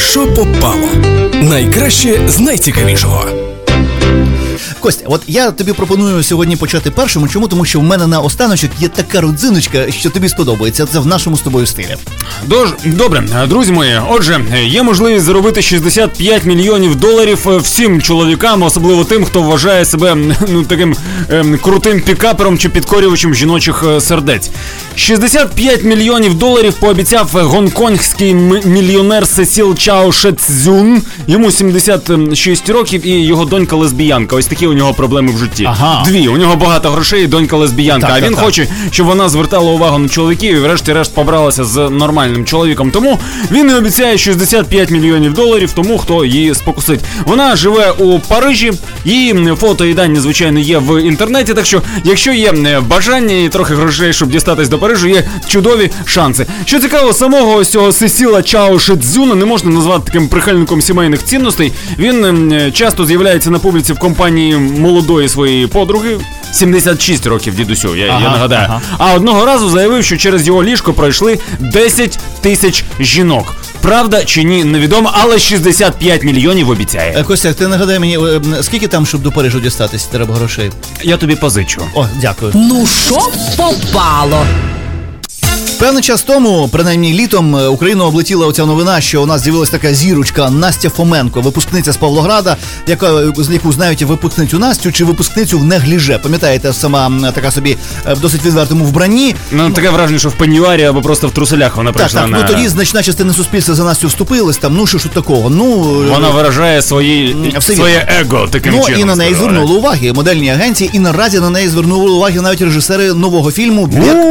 що попало? Найкраще з найцікавішого. Костя, от я тобі пропоную сьогодні почати першим. Чому? Тому що в мене на останочок є така родзиночка, що тобі сподобається. Це в нашому з тобою стилі. Добре, друзі мої, отже, є можливість заробити $65 мільйонів всім чоловікам, особливо тим, хто вважає себе таким крутим пікапером чи підкорювачем жіночих сердець. $65 мільйонів пообіцяв гонконгський мільйонер Сесіл Чао Шецзюн. Йому 76 років і його донька лесбіянка. Ось такі у нього проблеми в житті. Ага. Дві. У нього багато грошей і донька лесбіянка. А він хоче, щоб вона звертала увагу на чоловіків і врешті-решт побралася з нормальним чоловіком. Тому він і обіцяє $65 мільйонів тому, хто її спокусить. Вона живе у Парижі, її фото і дані, звичайно, є в інтернеті, так що, якщо є бажання і трохи грошей, щоб дістатись до Парижу, є чудові шанси. Що цікаво, самого ось цього Сесіла Чао Шецзюна не можна назвати таким прихильником сімейних цінностей. Він часто з'являється на публіці в компанії молодої своєї подруги. 76 років дідусю, я нагадаю. А одного разу заявив, що через його ліжко пройшли 10 тисяч жінок. Правда чи ні, невідомо, але 65 мільйонів обіцяє. Костя, ти нагадай мені, скільки там, щоб до Парижу дістатися, треба грошей? Я тобі позичу. О, дякую. Ну що попало? Певний час тому, принаймні літом, Україну облетіла оця новина, що у нас з'явилась така зірочка Настя Фоменко, випускниця з Павлограда, яку знають випускницю Настю чи випускницю в негліже. Пам'ятаєте, сама така собі в досить відвертому вбранні. Таке враження, що в пенюарі або просто в труселях вона прийшла. Так, тоді значна частина суспільства за Настю вступилась, там, що такого. Вона виражає своє его таким чином. І на неї звернули уваги модельні агенції, і наразі на неї звернули уваги навіть режисери нового фільму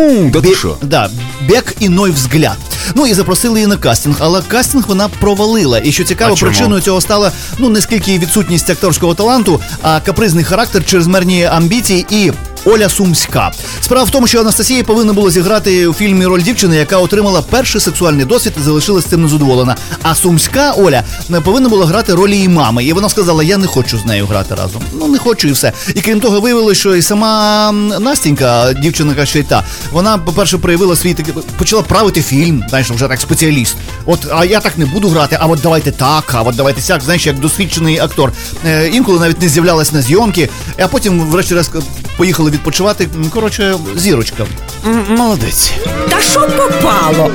«Бек іной взгляд». І запросили її на кастинг, але кастинг вона провалила. І що цікаво, причиною цього стала, не скільки відсутність акторського таланту, а капризний характер, чрезмірні амбіції і Оля Сумська. Справа в тому, що Анастасія повинна була зіграти у фільмі роль дівчини, яка отримала перший сексуальний досвід і залишилась цим незадоволена. А Сумська Оля повинна була грати роль її мами. І вона сказала, я не хочу з нею грати разом. Не хочу і все. І крім того, виявилося, що і сама Настенька, дівчинка ще й та, вона, по-перше, проявила свій такий, почала правити фільм, знаєш, вже так спеціаліст. А я так не буду грати, а от давайте так, а от давайте сяк, знаєш, як досвідчений актор. Інколи навіть не з'являлась на зйомки, а потім, врешті-решт, поїхали відпочивати. Коротше, зірочка. Молодець. Та що попало?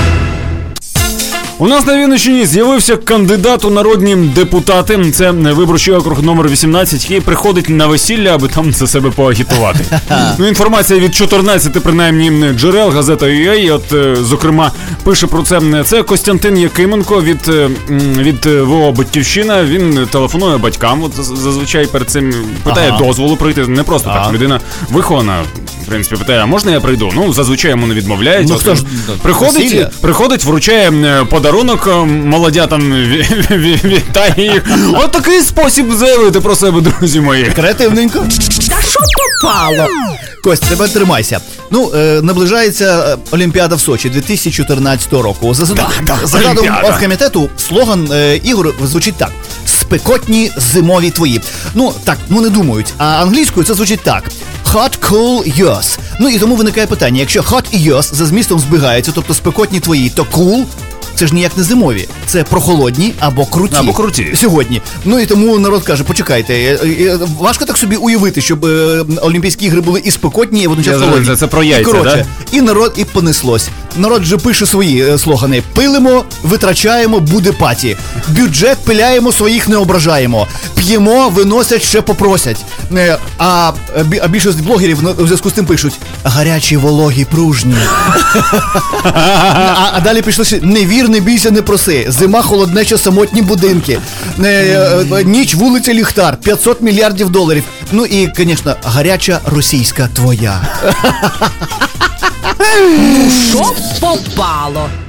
У нас на Вінниччині з'явився кандидат у народні депутати. Це виборчий округ номер 18, який приходить на весілля, аби там за себе поагітувати. Інформація від 14, принаймні, джерел, газета UA, от, зокрема, пише про це. Це Костянтин Якименко від ВО «Батьківщина». Він телефонує батькам, от, зазвичай перед цим питає дозволу прийти. Не просто так, людина вихована, в принципі, питає, а можна я прийду? Зазвичай йому не відмовляють. Приходить, вручає подарунок, молодятам вітає їх. От такий спосіб заявити про себе, друзі мої. Креативненько. Та що попало? Кость, тебе тримайся. Наближається Олімпіада в Сочі 2014 року. За зададом оргкомітету слоган ігор звучить так: спекотні зимові твої. Не думають. А англійською це звучить так: hot, cool, yours. І тому виникає питання, якщо hot і yours за змістом збігаються, тобто спекотні твої, то cool це ж ніяк не зимові, це прохолодні або круті. Сьогодні. І тому народ каже, почекайте, важко так собі уявити, щоб Олімпійські ігри були і спекотні, і водночас холодні. Це про яйця, так? І народ, і понеслось. Народ же пише свої слогани: пилимо, витрачаємо, буде паті. Бюджет пиляємо, своїх не ображаємо. П'ємо, виносять, ще попросять. А більшість блогерів у зв'язку з тим пишуть: гарячі, вологі, пружні. А далі пішло: не вір, не бійся, не проси. Зима, холоднеча, самотні будинки. Ніч, вулиця, ліхтар. $500 мільярдів. І, звісно, гаряча російська твоя. Що попало?